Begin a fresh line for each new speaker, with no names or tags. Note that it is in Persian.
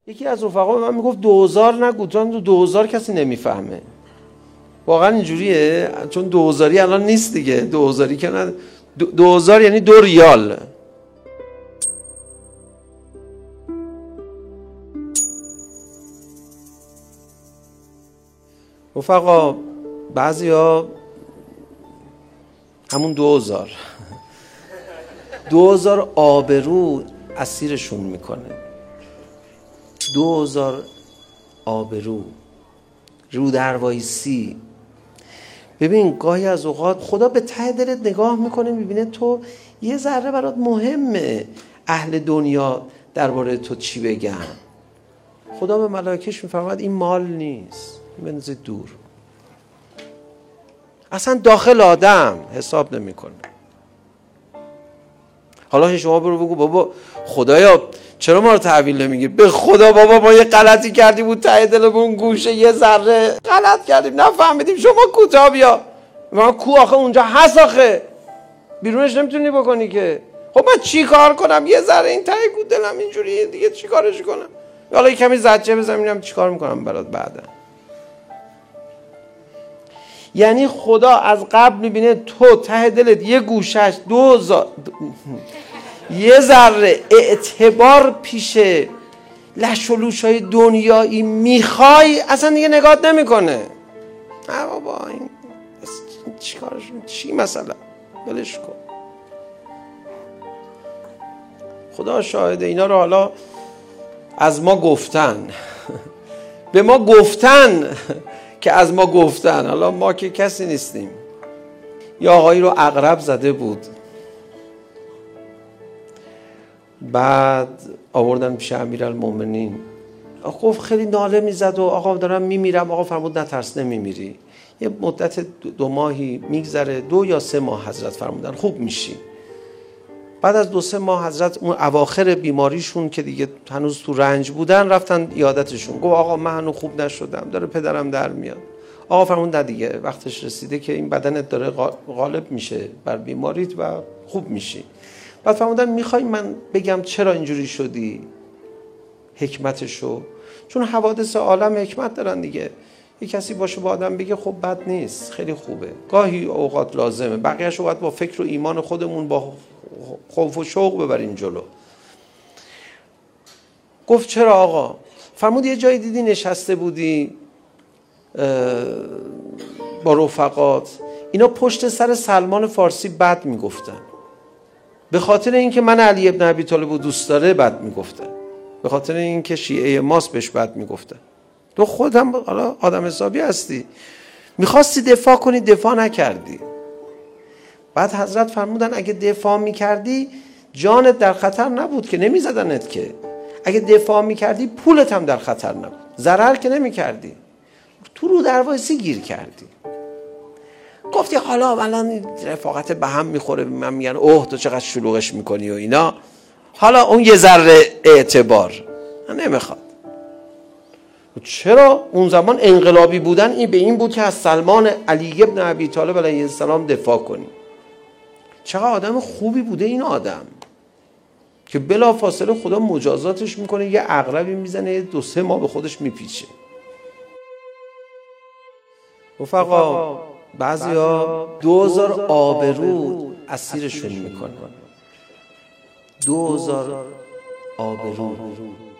یکی از رفقا به من میگفت 2000 نگو، چون 2000 کسی نمیفهمه. واقعا اینجوریه، چون 2000 الان نیست دیگه. 2000 که نه، 2000 یعنی 2 ریال. رفقا بعضیا همون 2000 آبرو اسیرشون میکنه. 2000 آبرو، رو در وایسی. ببین گاهی از اوقات خدا به ته دلت نگاه میکنه، میبینه تو یه ذره برات مهمه اهل دنیا درباره تو چی بگن. خدا به ملائکه‌اش میفرماید این مال نیست، بندازید دور. اصلا داخل آدم حساب نمیکنه. حالا شما برو بگو بابا خدایا چرا ما رو تحویل نمیگیر؟ به خدا بابا ما یه غلطی کردیم بود ته دلمون گوشه یه ذره غلط کردیم نفهمیدیم، شما کوتاه بیا. ما کو آخه اونجا هست، آخه بیرونش نمیتونی بکنی که. خب من چی کار کنم؟ یه ذره این ته دلم اینجوریه دیگه، چی کارش کنم؟ حالا یه کمی زجه بزنم ببینم چی کار میکنم برات بعدا. یعنی خدا از قبل میبینه تو ته دلت یه گوشش 2000 یه ذره اعتبار پیش لش و لوشای دنیایی میخوای، اصلا دیگه نگات نمیکنه. نه بابا این چی کارش، چی مثلا، بلش کن. خدا شاهده اینا رو حالا از ما گفتن به ما گفتن که از ما گفتن، حالا ما که کسی نیستیم. یا آقایی رو عقرب زده بود، بعد آوردن پیش امیرالمومنین. گفت خیلی ناله میزد و آقا دارم میمیرم. آقا فرمود نترس نمیمیری، یه مدت 2 ماهی میگذره، 2 یا 3 ماه حضرت فرمودن خوب میشی. بعد از 2-3 ماه حضرت اون اواخر بیماریشون که دیگه هنوز تو رنج بودن رفتن عیادتشون. گفت آقا من هنوز خوب نشدم، داره پدرم در میاد. آقا فرمود نه دیگه وقتش رسیده که این بدنت داره غالب میشه بر بیماریت و خوب میشی. بعد فرمودن میخوای من بگم چرا اینجوری شدی؟ حکمتشو. چون حوادث عالم حکمت دارن دیگه. یه کسی باشه با آدم بگه خب بد نیست، خیلی خوبه، گاهی اوقات لازمه، بقیه‌اش اوقات با فکر و ایمان خودمون با خوف و شوق ببریم جلو. گفت چرا آقا؟ فرمود یه جایی دیدی نشسته بودی با رفقات، اینا پشت سر سلمان فارسی بد میگفتن. به خاطر اینکه من علی ابن ابی طالب رو دوست داره بد میگفتن، به خاطر اینکه شیعه ماست بهش بد میگفتن. تو خودم حالا آدم حسابی هستی، میخواستی دفاع کنی دفاع نکردی. بعد حضرت فرمودن اگه دفاع میکردی جانت در خطر نبود که، نمیزدنت که. اگه دفاع میکردی پولت هم در خطر نبود، ضرر که نمیکردی، تو رو در وایسی گیر کردی. گفتی حالا الان رفاقت به هم میخوره، من میگن اوه تو چقدر شلوغش میکنی و اینا، حالا اون یه ذره اعتبار نمیخواد. چرا اون زمان انقلابی بودن این به این بود که از سلمان علی ابن ابی طالب علیه السلام دفاع کنی. چقدر آدم خوبی بوده این آدم که بلا فاصله خدا مجازاتش میکنه، یه عقربی میزنه 2-3 ماه به خودش میپیچه. رفقا بعضیا 2000 آبرو اسیرشون میکنه. 2000 آبرو.